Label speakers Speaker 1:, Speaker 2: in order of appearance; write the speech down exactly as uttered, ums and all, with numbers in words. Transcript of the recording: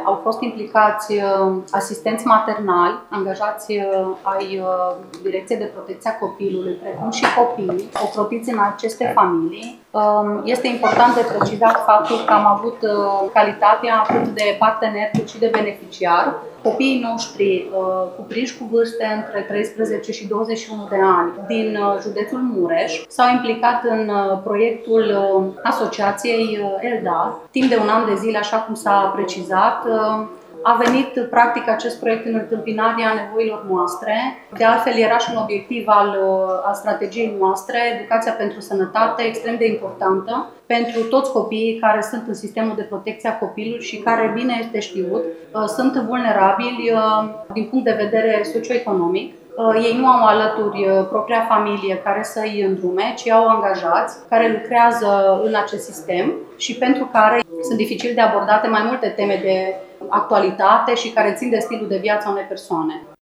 Speaker 1: Au fost implicați asistenți maternali, angajați ai Direcției de Protecție a Copilului, precum și copii ocrotiți în aceste familii. Este important de precizat faptul că am avut calitatea atât de partener cât și de beneficiar. Copiii noștri cuprinși cu vârste între treisprezece și douăzeci și unu de ani din județul Mureș s-au implicat în proiectul Asociației ELDA. Timp de un an de zile, așa cum s-a precizat, a venit practic acest proiect în întâmpinarea nevoilor noastre. De altfel, era și un obiectiv al, al strategiei noastre, educația pentru sănătate, extrem de importantă pentru toți copiii care sunt în sistemul de protecție a copilului și care, bine este știut, sunt vulnerabili din punct de vedere socioeconomic. Ei nu au alături propria familie care să-i îndrume, ci au angajați care lucrează în acest sistem și pentru care sunt dificil de abordate mai multe teme de actualitate și care țin de stilul de viață a unei persoane.